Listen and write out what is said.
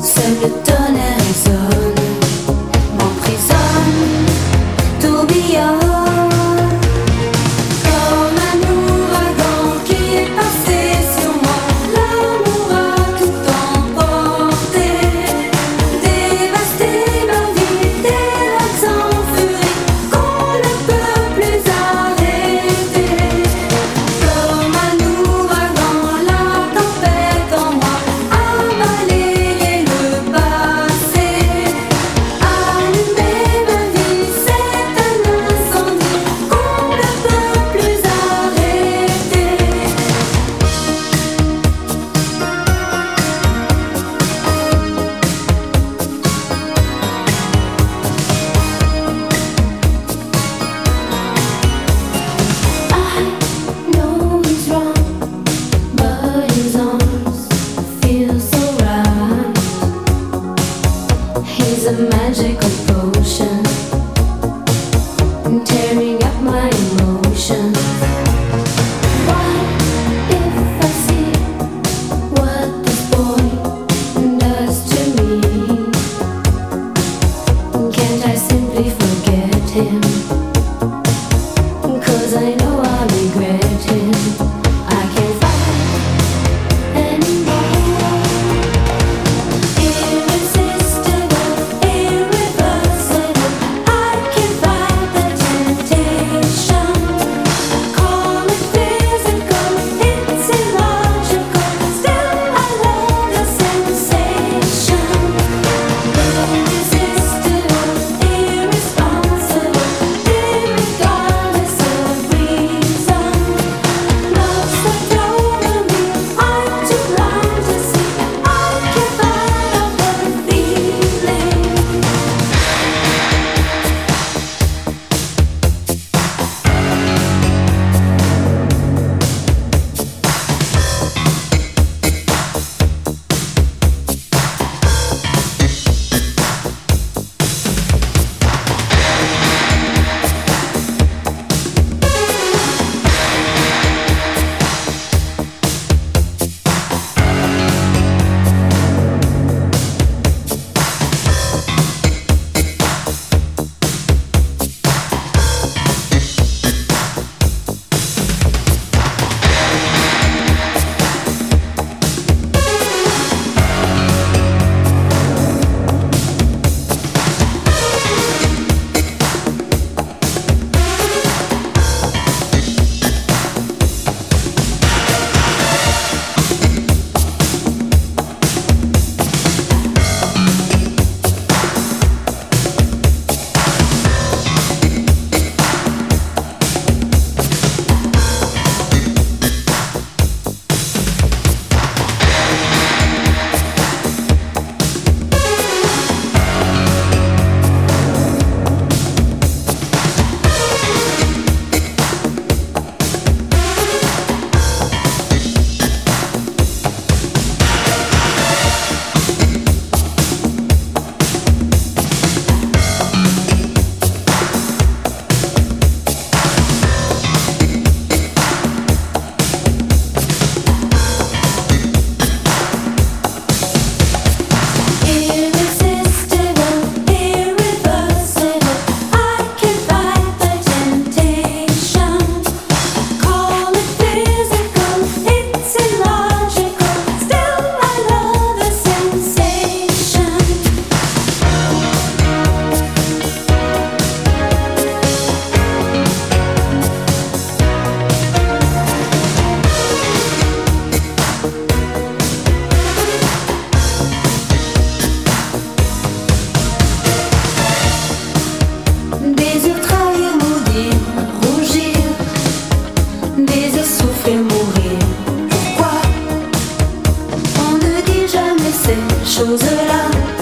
Seul le tonnerre résonne, m'emprisonne, tourbillonne. Comme un ouragan qui est passé sur moi, l'amour a tout emporté, dévasté ma vie, des vagues en furie qu'on ne peut plus arrêter. Comme un ouragan, la tempête en moi a balayé le passé, allumé ma vie, c'est un incendie qu'on ne peut plus arrêter. I know he's wrong, but his arms feel so right. He's a magical potion, tearing up my emotions. What if I see what this boy does to me? Can't I simply forget him? 'Cause I know I'll regret him. I can't fight anymore. Irresistible, irreversible, I can't fight the temptation. Call it physical, it's illogical, still I love the sensation. Irresistible, irresponsible, irregardless of reason. Love's swept over me, I'm too blind to see, I can't fight off the feeling. Irresistible, irreversible, I can't fight the temptation. Call it physical, it's illogical, still I love the sensation. Désir trahir, maudire, rougir, désir souffrir, mourir. Pourquoi on ne dit jamais ces choses-là?